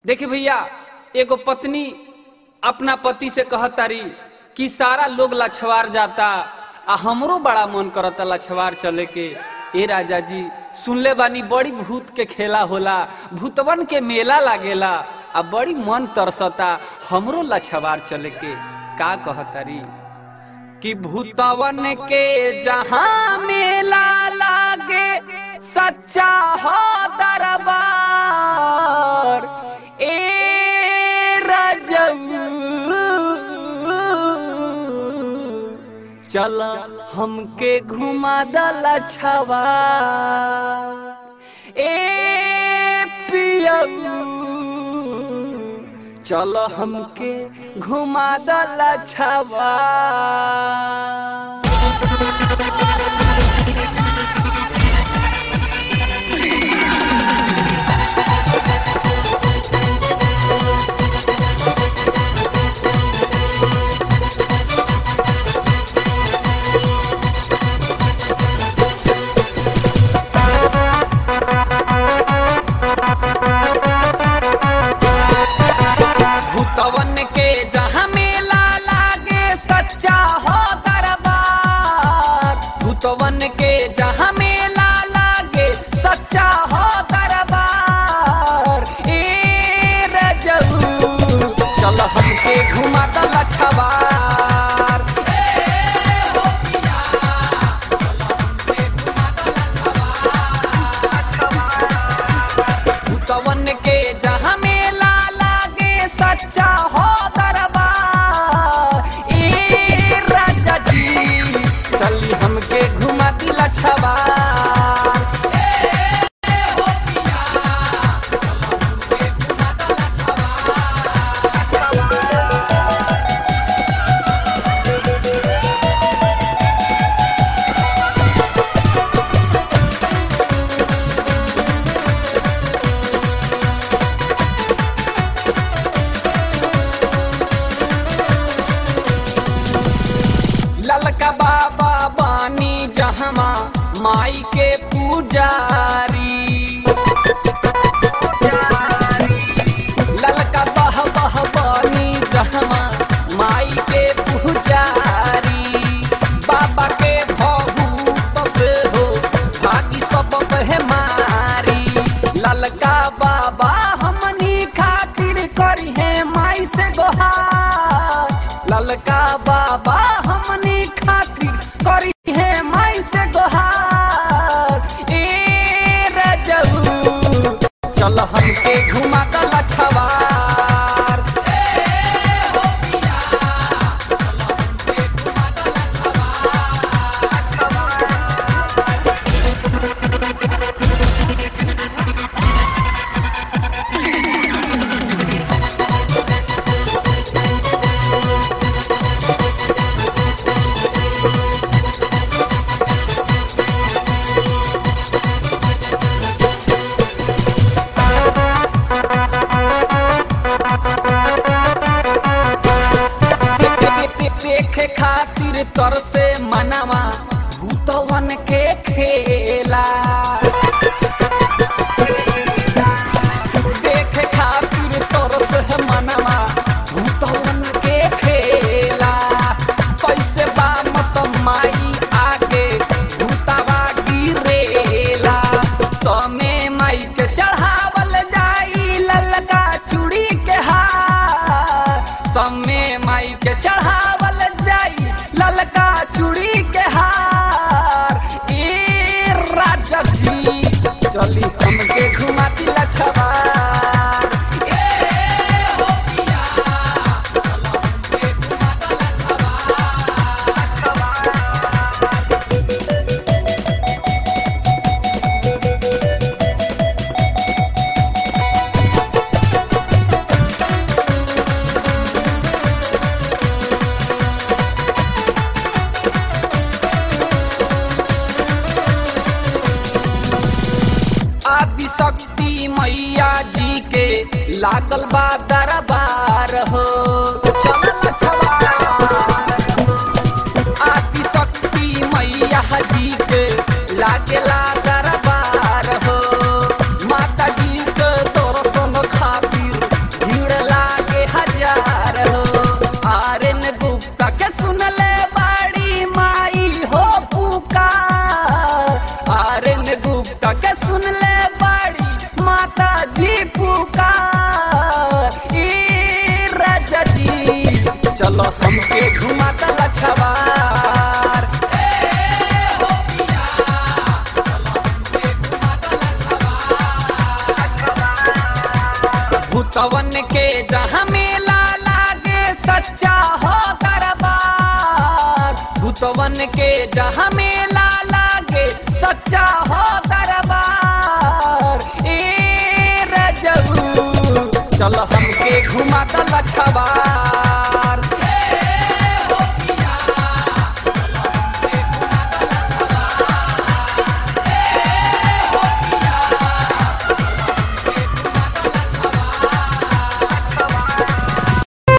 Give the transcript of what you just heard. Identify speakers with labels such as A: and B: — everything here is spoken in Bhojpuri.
A: देखिए भैया, एगो पत्नी अपना पति से कहतारी कि सारा लोग लछवार जाता आ हमरो बड़ा मन करता लछवार चले के। ए राजा जी, सुनले बानी बड़ी भूत के खेला होला, भूतवन के मेला लागेला आ बड़ी मन तरसता हमरो लछवार चले के। का कहतारी कि भूतवन के जहां मेला लागे सच्चा हो दरबार। ए रजऊ चल हमके घुमा दला छवा। ए पियऊ चल हमके घुमा दला छवा। भूतवन के जहां मेला लागे सच्चा हो दरबार। भूतवन के जहां मेला लागे सच्चा हो दरबार। ए रजऊ चल हमके घुमा दला छवार। भूतवन के जहां मेला लागे सच्चा हो दरबार। ए राजा जी चली हमके घुमा दिला छवार। ललका बाबा बानी जहमा माई के पुजारी। ललका बह बह बानी जहमा माई के पुजारी। बाबा के भभूत से हो भागी सब मारी। ललका बाबा हमनी खातिर करी है माई से गोहार। ललका बाबा हमनी खातिर करी है माई से गोहार। ए रजऊ चल हमके घुमा दला छवार। देखे खातिर तर से मनावा भूतवन के खेला। देखे खातिर तर से मनावा भूतवन के खेला। कैसे बा मत माई आगे भूतवा गिरेला। समे माई के चढ़ावल जाई ललका चूड़ी के हार। समे माई के चढ़ावल जाई ललका चूड़ी के हार। ए राजा जी चली हमके घुमा दिला छवार। ए हो पिया चल हमके घुमा दिला छवार। आदि शक्ति मैया जी के लागल बा दरबार हो। चलल छवार। आदि शक्ति मैया जी के लागेला दरबार हो। माता जी के दर्शन खातिर चलो हमके घुमा दला छवार। भूतवन के जहाँ मेला लागे सच्चा हो दरबार, भूतवन के जहाँ मेला लागे सच्चा हो दरबार। ए रजऊ चलो हमके घुमा दला छवार।